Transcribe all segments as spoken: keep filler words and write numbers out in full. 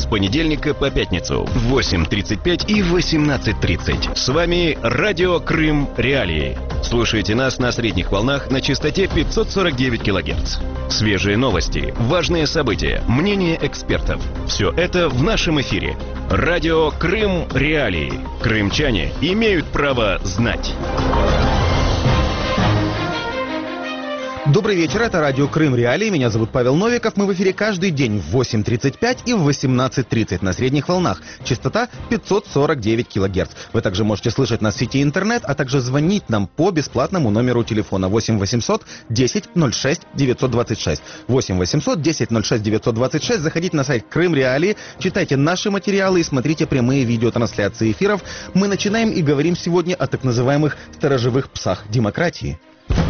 понедельника по пятницу в восемь тридцать пять и восемнадцать тридцать. С вами Радио Крым Реалии. Слушайте нас на средних волнах на частоте пятьсот сорок девять килогерц. Свежие новости, важные события, мнения экспертов. Все это в нашем эфире. Радио Крым Реалии. Крымчане имеют право знать. Добрый вечер, это радио Крым Реалии, меня зовут Павел Новиков, мы в эфире каждый день в восемь тридцать пять и в восемнадцать тридцать на средних волнах, частота пятьсот сорок девять килогерц. Вы также можете слышать нас в сети интернет, а также звонить нам по бесплатному номеру телефона восемь восемьсот десять ноль шесть девятьсот двадцать шесть. восемь восемьсот десять ноль шесть девятьсот двадцать шесть, заходите на сайт Крым Реалии, читайте наши материалы и смотрите прямые видеотрансляции эфиров. Мы начинаем и говорим сегодня о так называемых сторожевых псах демократии.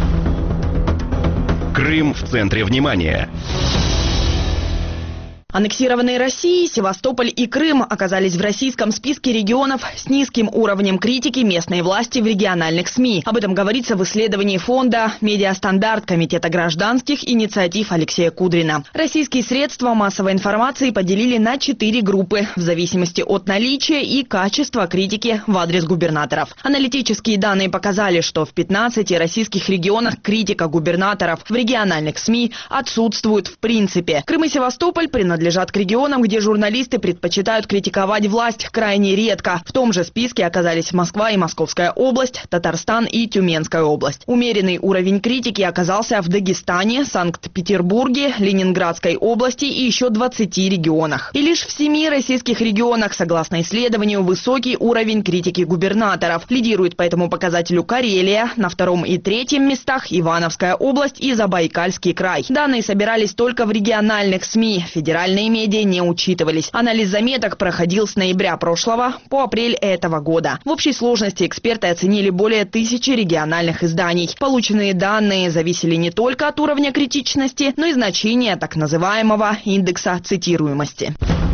Крым в центре внимания. Аннексированные Россией Севастополь и Крым оказались в российском списке регионов с низким уровнем критики местной власти в региональных СМИ. Об этом говорится в исследовании фонда «Медиастандарт» Комитета гражданских инициатив Алексея Кудрина. Российские средства массовой информации поделили на четыре группы в зависимости от наличия и качества критики в адрес губернаторов. Аналитические данные показали, что в пятнадцати российских регионах критика губернаторов в региональных СМИ отсутствует в принципе. Крым и Севастополь принадлежат принадлежат к регионам, где журналисты предпочитают критиковать власть крайне редко. В том же списке оказались Москва и Московская область, Татарстан и Тюменская область. Умеренный уровень критики оказался в Дагестане, Санкт-Петербурге, Ленинградской области и еще двадцати регионах. И лишь в семи российских регионах, согласно исследованию, высокий уровень критики губернаторов. Лидирует по этому показателю Карелия, на втором и третьем местах Ивановская область и Забайкальский край. Данные собирались только в региональных СМИ. Федеральные медиа не учитывались. Анализ заметок проходил с ноября прошлого по апрель этого года. В общей сложности эксперты оценили более тысячи региональных изданий. Полученные данные зависели не только от уровня критичности, но и значения так называемого индекса цитируемости.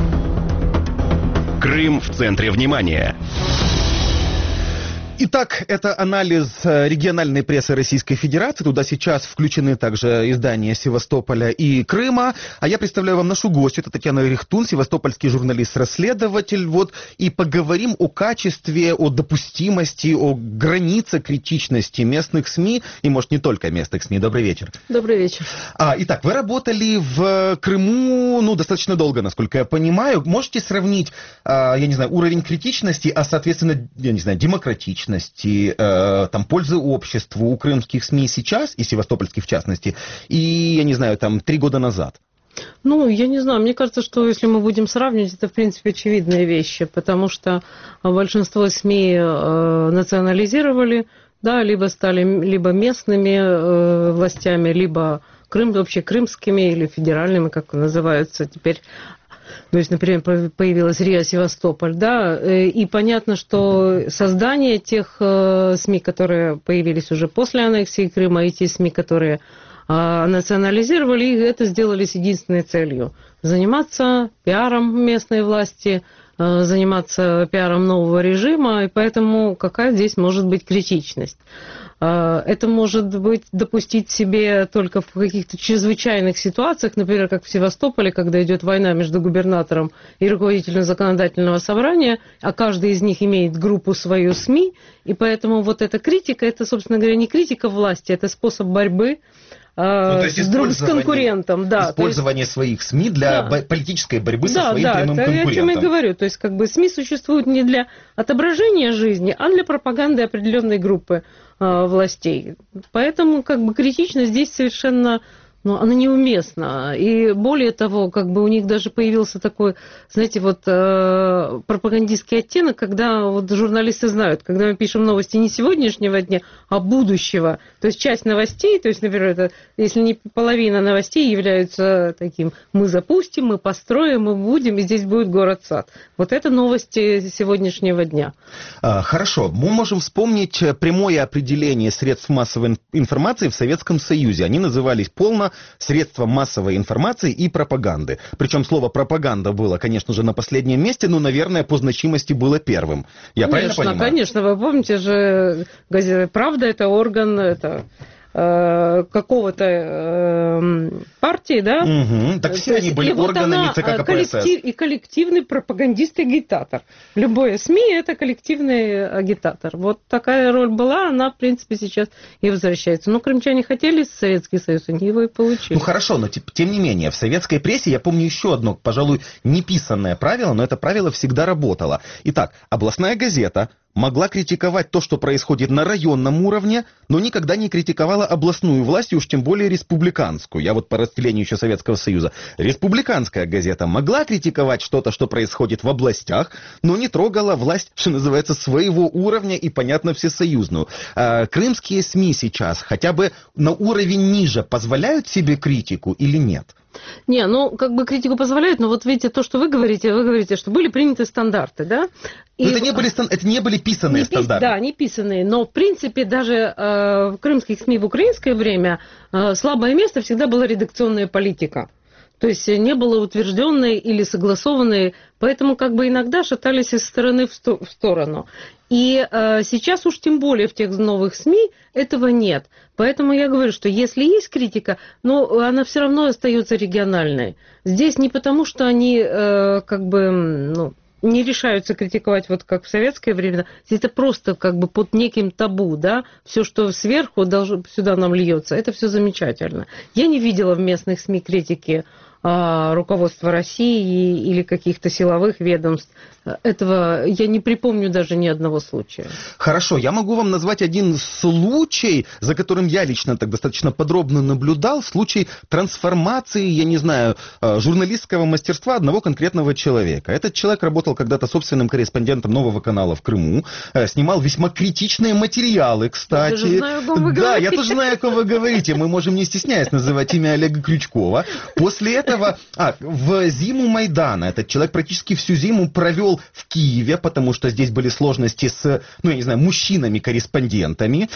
Крым в центре внимания. Итак, это анализ региональной прессы Российской Федерации. Туда сейчас включены также издания Севастополя и Крыма. А я представляю вам нашу гостью. Это Татьяна Рихтун, севастопольский журналист-расследователь. Вот, и поговорим о качестве, о допустимости, о границе критичности местных СМИ. И, может, не только местных СМИ. Добрый вечер. Добрый вечер. А, итак, вы работали в Крыму, ну, достаточно долго, насколько я понимаю. Можете сравнить, а, я не знаю, уровень критичности, а, соответственно, я не знаю, демократичности, Э, там, пользы обществу у крымских СМИ сейчас, и севастопольских в частности, и, я не знаю, там, три года назад? Ну, я не знаю, мне кажется, что если мы будем сравнивать, это, в принципе, очевидные вещи, потому что большинство СМИ э, национализировали, да, либо стали либо местными э, властями, либо Крым, вообще крымскими или федеральными, как называются теперь. То есть, например, появилась РИА Севастополь, да, и понятно, что создание тех СМИ, которые появились уже после аннексии Крыма, и те СМИ, которые национализировали, это сделали с единственной целью – заниматься пиаром местной власти, заниматься пиаром нового режима, и поэтому какая здесь может быть критичность? Это может быть допустить себе только в каких-то чрезвычайных ситуациях, например, как в Севастополе, когда идет война между губернатором и руководителем законодательного собрания, а каждый из них имеет группу свою СМИ, и поэтому вот эта критика, это, собственно говоря, не критика власти, это способ борьбы Ну, то есть с, друг, с конкурентом. Да, использование есть, своих СМИ для да. политической борьбы да, со своим да, прямым это конкурентом. Я о чем я говорю. То есть как бы СМИ существуют не для отображения жизни, а для пропаганды определенной группы э, властей. Поэтому как бы критично здесь совершенно... Но она неуместна. И более того, как бы у них даже появился такой, знаете, вот э, пропагандистский оттенок, когда вот журналисты знают, когда мы пишем новости не сегодняшнего дня, а будущего. То есть часть новостей, то есть, например, это, если не половина новостей являются таким, мы запустим, мы построим, мы будем, и здесь будет город-сад. Вот это новости сегодняшнего дня. А, хорошо. Мы можем вспомнить прямое определение средств массовой информации в Советском Союзе. Они назывались полно средства массовой информации и пропаганды. Причем слово пропаганда было, конечно же, на последнем месте, но, наверное, по значимости было первым. Я конечно, правильно понимаю? Конечно, вы помните же, газета «Правда» — это орган, это какого-то э, партии, да? Угу. Так все они были органами ЦК КПСС. И коллективный пропагандист и агитатор. Любое СМИ – это коллективный агитатор. Вот такая роль была, она, в принципе, сейчас и возвращается. Но крымчане хотели Советский Союз, они его и получили. Ну хорошо, но тем не менее, в советской прессе я помню еще одно, пожалуй, неписанное правило, но это правило всегда работало. Итак, областная газета могла критиковать то, что происходит на районном уровне, но никогда не критиковала областную власть, и уж тем более республиканскую. Я вот по разделению еще Советского Союза. Республиканская газета могла критиковать что-то, что происходит в областях, но не трогала власть, что называется, своего уровня и, понятно, всесоюзную. А крымские СМИ сейчас хотя бы на уровень ниже позволяют себе критику или нет? Не, ну, как бы критику позволяют, но вот видите, то, что вы говорите, вы говорите, что были приняты стандарты, да? И это, не были, это не были писанные не стандарты. Пис, да, не писанные, но, в принципе, даже э, в крымских СМИ в украинское время э, слабое место всегда была редакционная политика. То есть не было утвержденной или согласованной, поэтому как бы иногда шатались из стороны в, сто, в сторону. И э, сейчас уж тем более в тех новых СМИ этого нет. Поэтому я говорю, что если есть критика, но она все равно остается региональной. Здесь не потому, что они э, как бы... Ну, не решаются критиковать, вот как в советское время. Это просто как бы под неким табу, да, все, что сверху должно, сюда нам льется, это все замечательно. Я не видела в местных СМИ критики а, руководства России или каких-то силовых ведомств. Этого я не припомню даже ни одного случая. Хорошо, я могу вам назвать один случай, за которым я лично так достаточно подробно наблюдал, случай трансформации, я не знаю, журналистского мастерства одного конкретного человека. Этот человек работал когда-то собственным корреспондентом Нового канала в Крыму, снимал весьма критичные материалы, кстати. Я даже знаю, о ком вы да, говорите. я тоже знаю, о ком вы говорите. Мы можем, не стесняясь, называть имя Олега Крючкова. После этого, а, в зиму Майдана этот человек практически всю зиму провел в Киеве, потому что здесь были сложности с, ну, я не знаю, мужчинами-корреспондентами.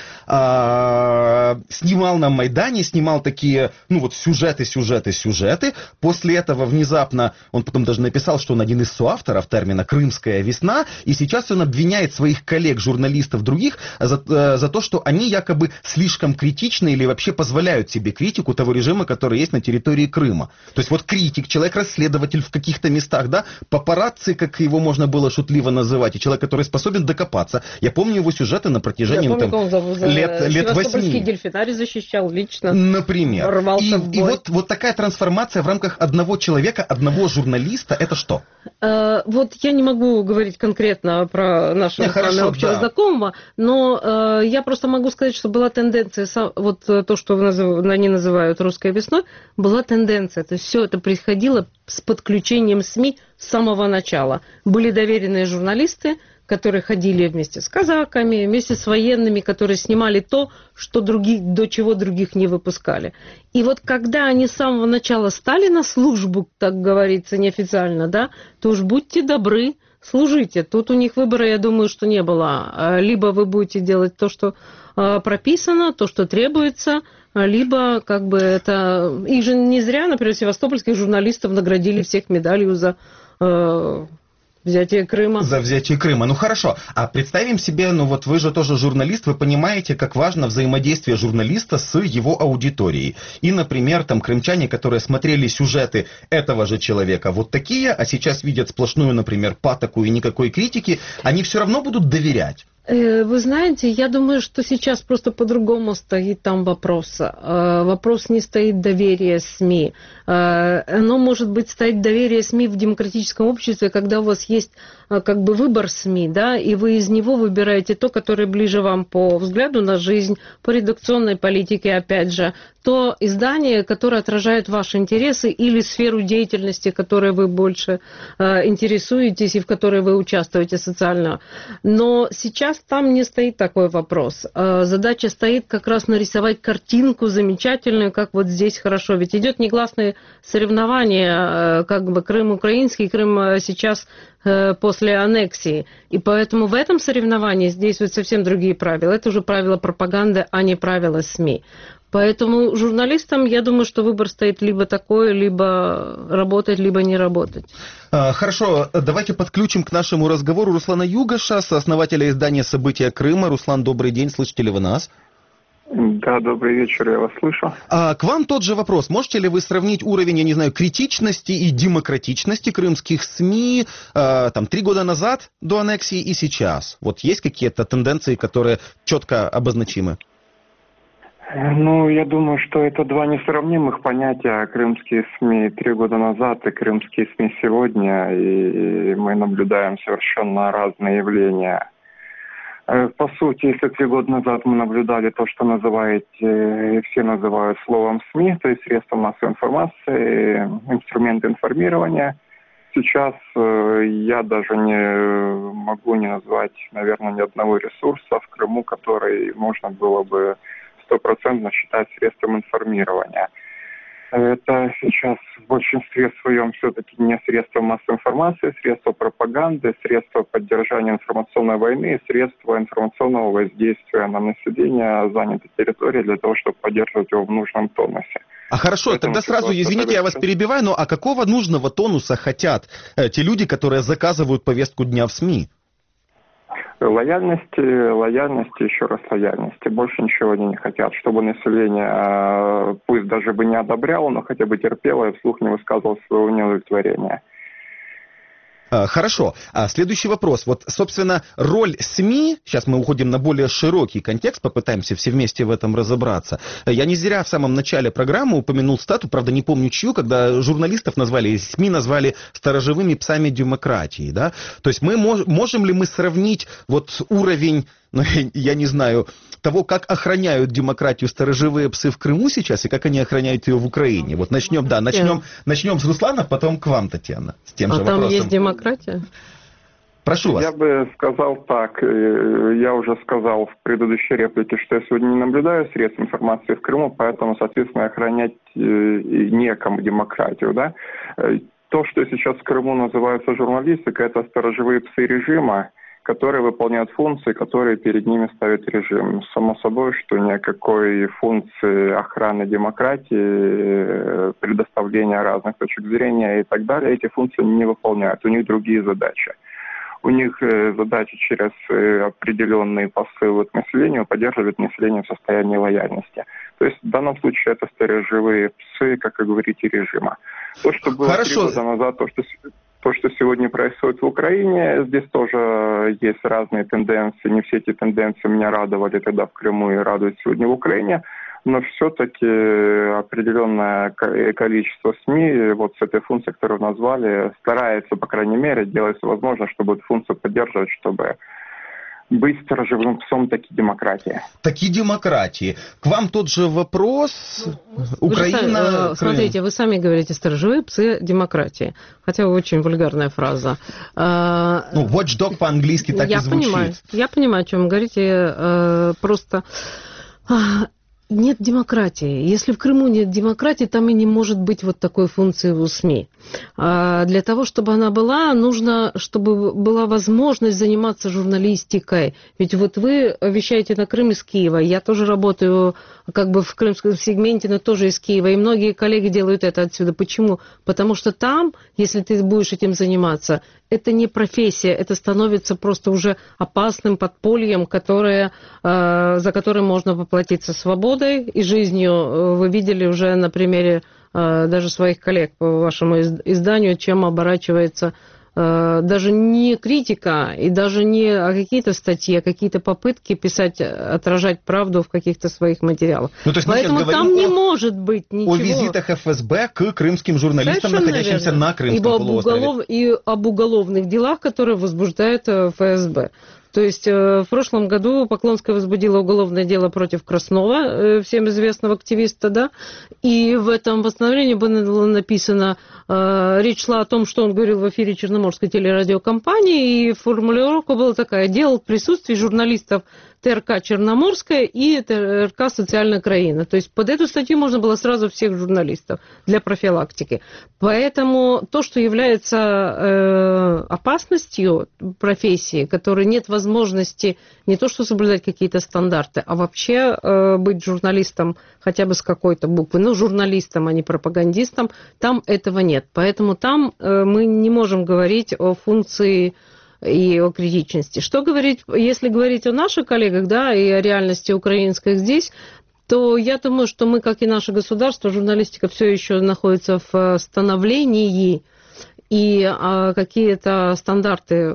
А, снимал на Майдане, снимал такие, ну, вот сюжеты, сюжеты, сюжеты. После этого внезапно, он потом даже написал, что он один из соавторов термина «Крымская весна», и сейчас он обвиняет своих коллег-журналистов других за, за то, что они якобы слишком критичны или вообще позволяют себе критику того режима, который есть на территории Крыма. То есть вот критик, человек-расследователь в каких-то местах, да, папарацци, как его можно было шутливо называть, и человек, который способен докопаться. Я помню его сюжеты на протяжении Я помню, там, он за, за лет, лет восьми. Севастопольский дельфинарий защищал лично. Например. Рвался и, в бой. и вот, вот такая трансформация в рамках одного человека, одного журналиста, это что? Э, вот я не могу говорить конкретно про нашего Не, хорошо, общего да. знакомого, но э, я просто могу сказать, что была тенденция, вот то, что они называют русской весной, была тенденция. То есть все это происходило с подключением СМИ с самого начала. Были доверенные журналисты, которые ходили вместе с казаками, вместе с военными, которые снимали то, что других, до чего других не выпускали. И вот когда они с самого начала стали на службу, так говорится, неофициально, да, то уж будьте добры, служите. Тут у них выбора, я думаю, что не было. Либо вы будете делать то, что прописано, то, что требуется, либо как бы это... Их же не зря, например, севастопольских журналистов наградили всех медалью за... Взятие Крыма. За взятие Крыма. Ну хорошо. А представим себе, ну вот вы же тоже журналист, вы понимаете, как важно взаимодействие журналиста с его аудиторией. И, например, там крымчане, которые смотрели сюжеты этого же человека, вот такие, а сейчас видят сплошную, например, патоку и никакой критики, они все равно будут доверять. Вы знаете, я думаю, что сейчас просто по-другому стоит там вопрос. Вопрос не стоит доверия СМИ. Оно может быть стоит доверие СМИ в демократическом обществе, когда у вас есть как бы выбор СМИ, да, и вы из него выбираете то, которое ближе вам по взгляду на жизнь, по редакционной политике, опять же, то издание, которое отражает ваши интересы или сферу деятельности, которой вы больше э, интересуетесь и в которой вы участвуете социально. Но сейчас там не стоит такой вопрос. Э, задача стоит как раз нарисовать картинку замечательную, как вот здесь хорошо. Ведь идет негласное соревнование, э, как бы Крым украинский, Крым сейчас э, после аннексии. И поэтому в этом соревновании действуют совсем другие правила. Это уже правила пропаганды, а не правила СМИ. Поэтому журналистам, я думаю, что выбор стоит либо такой, либо работать, либо не работать. Хорошо, давайте подключим к нашему разговору Руслана Югаша, сооснователя издания «События Крыма». Руслан, добрый день, слышите ли вы нас? Да, добрый вечер, я вас слышу. А, к вам тот же вопрос. Можете ли вы сравнить уровень, я не знаю, критичности и демократичности крымских СМИ а, там три года назад до аннексии и сейчас? Вот есть какие-то тенденции, которые четко обозначимы? Ну, я думаю, что это два несравнимых понятия. Крымские СМИ три года назад и крымские СМИ сегодня, и мы наблюдаем совершенно разные явления. По сути, если три года назад мы наблюдали то, что называете, все называют словом СМИ, то есть средства массовой информации, инструменты информирования, сейчас я даже не могу не назвать, наверное, ни одного ресурса в Крыму, который можно было бы стопроцентно считать средством информирования. Это сейчас в большинстве своем все-таки не средства массовой информации, средства пропаганды, средства поддержания информационной войны, средства информационного воздействия на население занятой территории для того, чтобы поддерживать его в нужном тонусе. А хорошо, Поэтому тогда сразу, извините, я вас перебиваю, но а какого нужного тонуса хотят э, те люди, которые заказывают повестку дня в СМИ? Лояльности, лояльности, еще раз лояльности. Больше ничего они не хотят, чтобы население, пусть даже бы не одобряло, но хотя бы терпело и вслух не высказывало своего неудовлетворения. Хорошо. А следующий вопрос. Вот, собственно, роль СМИ, сейчас мы уходим на более широкий контекст, попытаемся все вместе в этом разобраться. Я не зря в самом начале программы упомянул стату, правда, не помню чью, когда журналистов назвали, СМИ назвали сторожевыми псами демократии, да? То есть мы мож, можем ли мы сравнить вот уровень, ну, я не знаю, того, как охраняют демократию сторожевые псы в Крыму сейчас и как они охраняют ее в Украине. Вот начнем, да, начнем, начнем с Руслана, потом к вам, Татьяна, с тем а же там вопросом. Есть демократия? Прошу вас. Я бы сказал так. Я уже сказал в предыдущей реплике, что я сегодня не наблюдаю средств информации в Крыму, поэтому, соответственно, охранять некому демократию, да. То, что сейчас в Крыму называется журналистикой, это сторожевые псы режима, которые выполняют функции, которые перед ними ставит режим. Само собой, что никакой функции охраны демократии, предоставления разных точек зрения и так далее, эти функции не выполняют. У них другие задачи. У них задача через определенные посылы к населению поддерживать население в состоянии лояльности. То есть в данном случае это сторожевые псы, как вы говорите, режима. То, что было три года назад, то, что... То, что сегодня происходит в Украине, здесь тоже есть разные тенденции. Не все эти тенденции меня радовали тогда в Крыму и радуют сегодня в Украине. Но все-таки определенное количество СМИ вот с этой функцией, которую назвали, старается, по крайней мере, делать все возможное, чтобы эту функцию поддерживать, чтобы быть сторожевым псом таки демократии. Таки демократии. К вам тот же вопрос. Украина... Вы, смотрите, вы сами говорите сторожевые псы демократии. Хотя очень вульгарная фраза. Ну, watchdog по-английски так я и звучит. Понимаю, я понимаю, о чем вы говорите. Просто... Нет демократии. Если в Крыму нет демократии, там и не может быть вот такой функции у СМИ. А для того, чтобы она была, нужно, чтобы была возможность заниматься журналистикой. Ведь вот вы вещаете на Крым из Киева. Я тоже работаю как бы в крымском сегменте, но тоже из Киева. И многие коллеги делают это отсюда. Почему? Потому что там, если ты будешь этим заниматься, это не профессия, это становится просто уже опасным подпольем, которое, за которым можно поплатиться свободой и жизнью. Вы видели уже на примере даже своих коллег по вашему изданию, чем оборачивается даже не критика и даже не какие-то статьи, а какие-то попытки писать, отражать правду в каких-то своих материалах. Ну, то есть поэтому там не может быть ничего. О визитах эф эс бэ к крымским журналистам, совершенно находящимся верно. На Крымском и полуострове. Уголов... И об уголовных делах, которые возбуждает эф эс бэ. То есть в прошлом году Поклонская возбудила уголовное дело против Краснова, всем известного активиста, да, и в этом постановлении было написано, речь шла о том, что он говорил в эфире Черноморской телерадиокомпании, и формулировка была такая: делал в присутствии журналистов тэ эр ка «Черноморская» и тэ эр ка «Социальная краина». То есть под эту статью можно было сразу всех журналистов для профилактики. Поэтому то, что является э, опасностью профессии, которой нет возможности не то что соблюдать какие-то стандарты, а вообще э, быть журналистом хотя бы с какой-то буквы, ну, журналистом, а не пропагандистом, там этого нет. Поэтому там э, мы не можем говорить о функции и о критичности. Что говорить, если говорить о наших коллегах, да, и о реальности украинской здесь, то я думаю, что мы, как и наше государство, журналистика все еще находится в становлении, и а, какие-то стандарты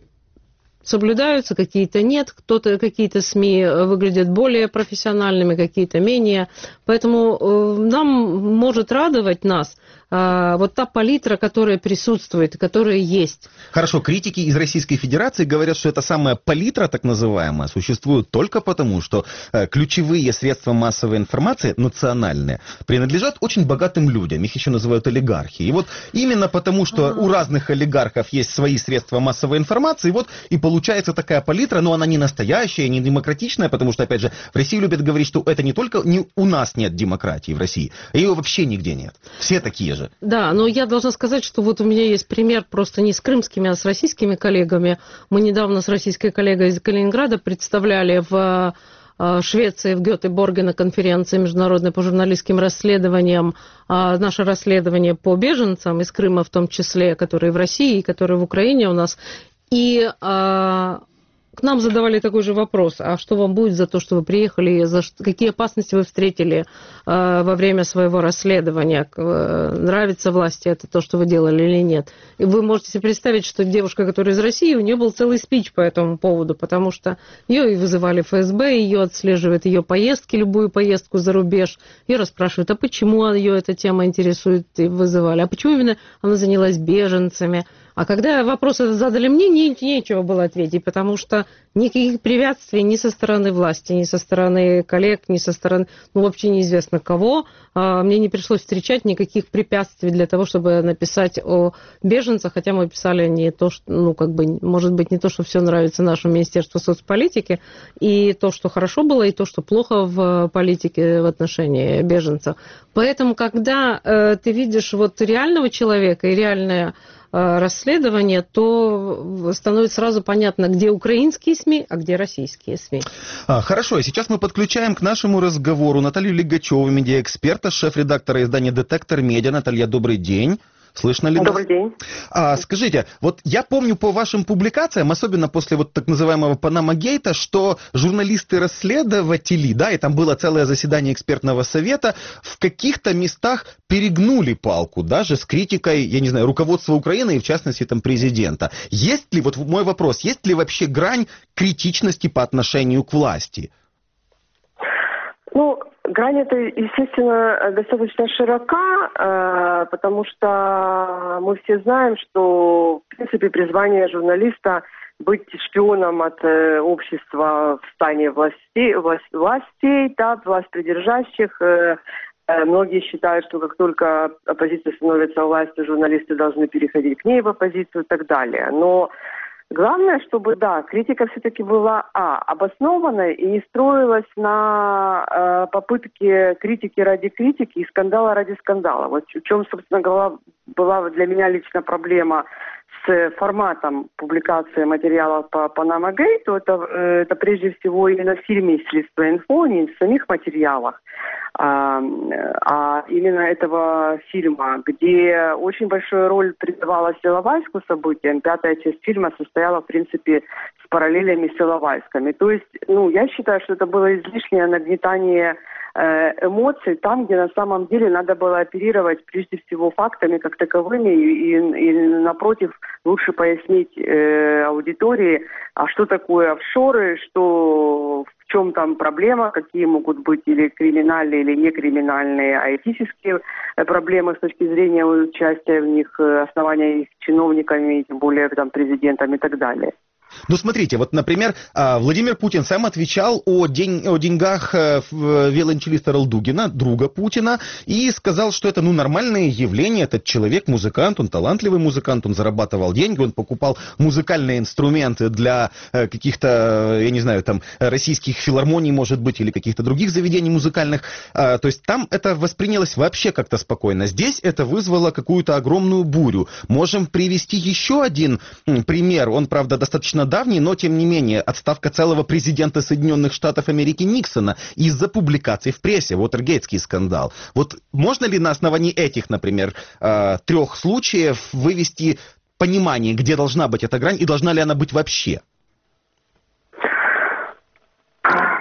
соблюдаются, какие-то нет, кто-то, какие-то СМИ выглядят более профессиональными, какие-то менее. Поэтому э, нам может радовать нас э, вот та палитра, которая присутствует, которая есть. Хорошо, критики из Российской Федерации говорят, что эта самая палитра, так называемая, существует только потому, что э, ключевые средства массовой информации, национальные, принадлежат очень богатым людям, их еще называют олигархи. И вот именно потому, что А-а-а. у разных олигархов есть свои средства массовой информации, вот и получается Получается такая палитра, но она не настоящая, не демократичная, потому что, опять же, в России любят говорить, что это не только не у нас нет демократии в России, а ее вообще нигде нет. Все такие же. Да, но я должна сказать, что вот у меня есть пример просто не с крымскими, а с российскими коллегами. Мы недавно с российской коллегой из Калининграда представляли в Швеции, в Гетеборге на конференции международной по журналистским расследованиям наше расследование по беженцам из Крыма в том числе, которые в России и которые в Украине у нас. И а, к нам задавали такой же вопрос, а что вам будет за то, что вы приехали, за что, какие опасности вы встретили а, во время своего расследования, а, нравится власти это то, что вы делали или нет. И вы можете себе представить, что девушка, которая из России, у нее был целый спич по этому поводу, потому что ее и вызывали эф эс бэ, ее отслеживает ее поездки, любую поездку за рубеж, ее расспрашивают, а почему ее эта тема интересует, и вызывали, а почему именно она занялась беженцами. А когда вопросы задали мне, не, нечего было ответить, потому что никаких препятствий ни со стороны власти, ни со стороны коллег, ни со стороны, ну, вообще неизвестно кого. Мне не пришлось встречать никаких препятствий для того, чтобы написать о беженцах, хотя мы писали не то, что, ну, как бы, может быть, не то, что все нравится нашему Министерству соцполитики, и то, что хорошо было, и то, что плохо в политике в отношении беженцев. Поэтому, когда э, ты видишь вот реального человека и реальное расследование, то становится сразу понятно, где украинские СМИ, а где российские СМИ. А, хорошо, сейчас мы подключаем к нашему разговору Наталью Лигачеву, медиаэксперта, шеф-редактора издания «Детектор Медиа». Наталья, добрый день. Слышно ли? Добрый день. А, скажите, вот я помню по вашим публикациям, особенно после вот так называемого Панама-гейта, что журналисты-расследователи, да, и там было целое заседание экспертного совета, в каких-то местах перегнули палку, даже с критикой, я не знаю, руководства Украины и, в частности, там, президента. Есть ли, вот мой вопрос, есть ли вообще грань критичности по отношению к власти? Ну, грань эта, естественно, достаточно широка, потому что мы все знаем, что, в принципе, призвание журналиста быть шпионом от общества в стане властей, властей, да, власть придержащих. Многие считают, что как только оппозиция становится властью, журналисты должны переходить к ней в оппозицию и так далее. Но главное, чтобы, да, критика все-таки была, а, обоснованной и не строилась на э, попытке критики ради критики и скандала ради скандала. Вот в чем, собственно говоря, была для меня лично проблема с форматом публикации материалов по Панама-гейту. Это, это прежде всего именно в фильме «Следствие инфо», не в самих материалах, а, а именно этого фильма, где очень большую роль придавалась Иловайску событиям. Пятая часть фильма состояла, в принципе, с параллелями с Иловайскими. То есть, ну, я считаю, что это было излишнее нагнетание эмоций там, где на самом деле надо было оперировать прежде всего фактами как таковыми и, и, и напротив лучше пояснить э, аудитории, а что такое офшоры, что в чем там проблема, какие могут быть или криминальные, или не криминальные, а этические проблемы с точки зрения участия в них, основания их чиновниками, тем более там президентом и так далее. Ну, смотрите, вот, например, Владимир Путин сам отвечал о, день, о деньгах виолончелиста Ралдугина, друга Путина, и сказал, что это, ну, нормальное явление, этот человек, музыкант, он талантливый музыкант, он зарабатывал деньги, он покупал музыкальные инструменты для каких-то, я не знаю, там, российских филармоний, может быть, или каких-то других заведений музыкальных, то есть там это воспринялось вообще как-то спокойно. Здесь это вызвало какую-то огромную бурю. Можем привести еще один пример, он, правда, достаточно давний, но, тем не менее, отставка целого президента Соединенных Штатов Америки Никсона из-за публикаций в прессе, Уотергейтский скандал. Вот можно ли на основании этих, например, трех случаев вывести понимание, где должна быть эта грань и должна ли она быть вообще?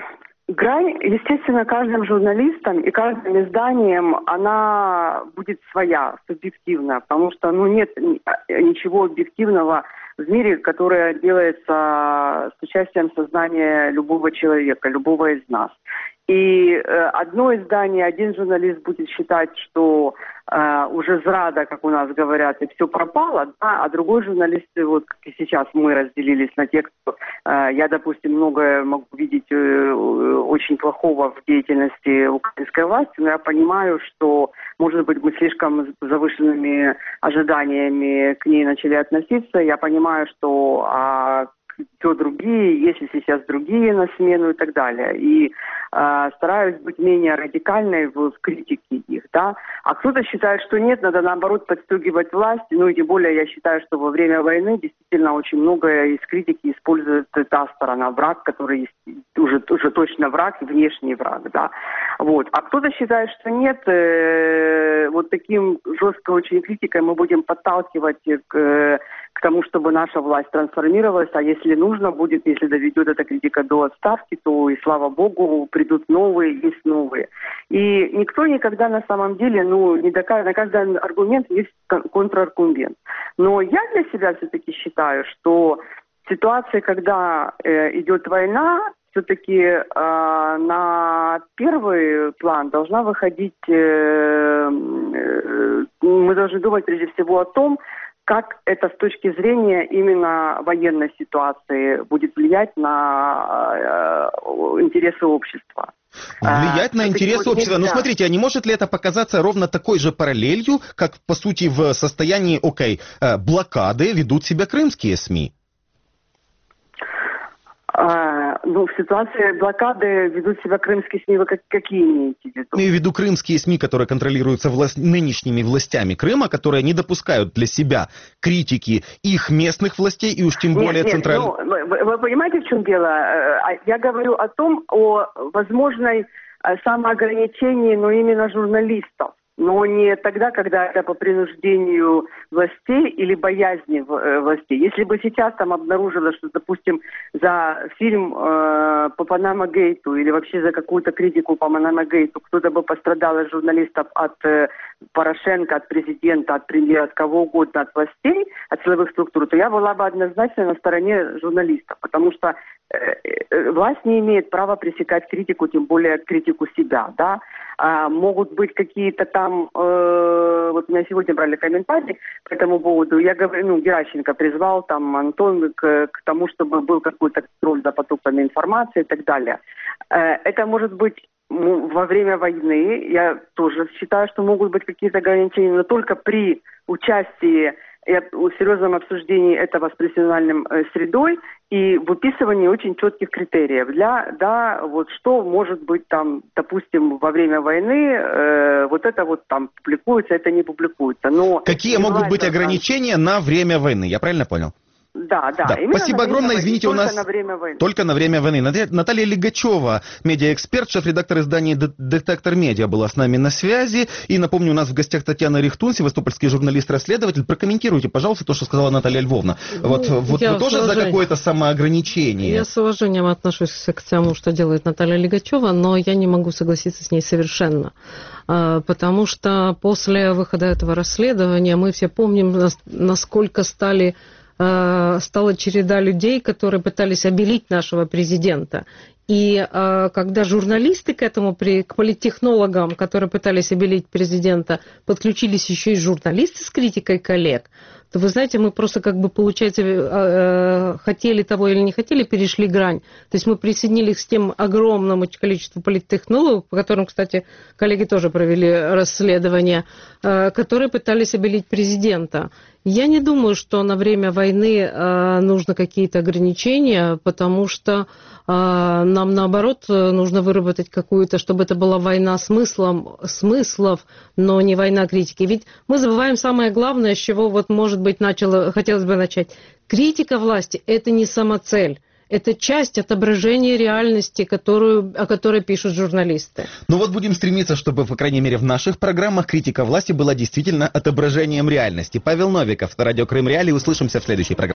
Грань, естественно, каждым журналистом и каждым изданием, она будет своя, субъективная, потому что ну, нет ничего объективного в мире, которое делается с участием сознания любого человека, любого из нас. И э, одно издание, один журналист будет считать, что э, уже зрада, как у нас говорят, и все пропало, да, а другой журналист, вот как и сейчас мы разделились на тех, кто, э, я, допустим, многое могу видеть э, очень плохого в деятельности украинской власти, но я понимаю, что, может быть, мы слишком с завышенными ожиданиями к ней начали относиться. Я понимаю, что а, кто другие, есть ли сейчас другие на смену и так далее. И э, стараюсь быть менее радикальной в, в критике их, да. А кто-то считает, что нет, надо наоборот подстегивать власть. Ну и тем более я считаю, что во время войны действительно очень многое из критики использует та сторона, враг, который уже, уже точно враг, внешний враг, да. Вот. А кто-то считает, что нет, э, вот таким жесткой очень критикой мы будем подталкивать к, к тому, чтобы наша власть трансформировалась, а если нужно будет, если доведет эта критика до отставки, то и слава богу, придут новые, есть новые. И никто никогда на самом деле, ну, не докажет, на каждый аргумент есть контраргумент. Но я для себя все-таки считаю, что в ситуации, когда э, идет война, все-таки э, на первый план должна выходить, э, э, мы должны думать прежде всего о том, как это с точки зрения именно военной ситуации будет влиять на э, интересы общества. Влиять а, на интересы общества. Но смотрите, а не может ли это показаться ровно такой же параллелью, как, по сути, в состоянии, окей, блокады ведут себя крымские СМИ? А, ну, в ситуации блокады ведут себя крымские СМИ, вы как, какие имеете в виду? Я имею в виду крымские СМИ, которые контролируются власть, нынешними властями Крыма, которые не допускают для себя критики их местных властей и уж тем более нет, центральных. Нет, ну, вы, вы понимаете, в чем дело? Я говорю о том, о возможной самоограничении, но именно журналистов. Но не тогда, когда это по принуждению властей или боязни властей. Если бы сейчас там обнаружилось, что, допустим, за фильм э, по Панама Гейту или вообще за какую-то критику по Панама Гейту кто-то бы пострадал из журналистов от э, Порошенко, от президента, от премьера, от кого угодно, от властей, от силовых структур, то я была бы однозначно на стороне журналистов, потому что э, власть не имеет права пресекать критику, тем более критику себя, да. А, могут быть какие-то там, э, вот меня сегодня брали комментарии по этому поводу, я говорю, ну, Геращенко призвал там Антон к, к тому, чтобы был какой-то контроль за потоками информации и так далее. Э, это может быть ну, во время войны, я тоже считаю, что могут быть какие-то ограничения, но только при участии и в серьезном обсуждении этого с профессиональным э, средой и выписывании очень четких критериев для, да, вот что может быть там, допустим, во время войны, э, вот это вот там публикуется, это не публикуется. Но какие могут быть ограничения там на время войны? Я правильно понял? Да, да. да. Спасибо огромное. Извините, у нас только на время войны. Только на время войны. Наталья Легачева, медиаэксперт, шеф-редактор издания «Детектор Медиа» была с нами на связи. И напомню, у нас в гостях Татьяна Рихтун, севастопольский журналист-расследователь. Прокомментируйте, пожалуйста, то, что сказала Наталья Львовна. Вот, ну, вот вы тоже за какое-то самоограничение? Я с уважением отношусь к тому, что делает Наталья Легачева, но я не могу согласиться с ней совершенно. Потому что после выхода этого расследования мы все помним, насколько стали... стала череда людей, которые пытались обелить нашего президента. И э, когда журналисты к этому, при, к политтехнологам, которые пытались обелить президента, подключились еще и журналисты с критикой коллег, то, вы знаете, мы просто как бы, получается, э, э, хотели того или не хотели, перешли грань. То есть мы присоединились к тем огромному количеству политтехнологов, по которым, кстати, коллеги тоже провели расследование, э, которые пытались обелить президента. Я не думаю, что на время войны э, нужны какие-то ограничения, потому что э, нам, наоборот, нужно выработать какую-то, чтобы это была война смыслом, смыслов, но не война критики. Ведь мы забываем самое главное, с чего, вот, может быть, начало, хотелось бы начать. Критика власти – это не самоцель. Это часть отображения реальности, которую, о которой пишут журналисты. Ну вот будем стремиться, чтобы, по крайней мере, в наших программах критика власти была действительно отображением реальности. Павел Новиков, Радио Крым Реалии. Услышимся в следующей программе.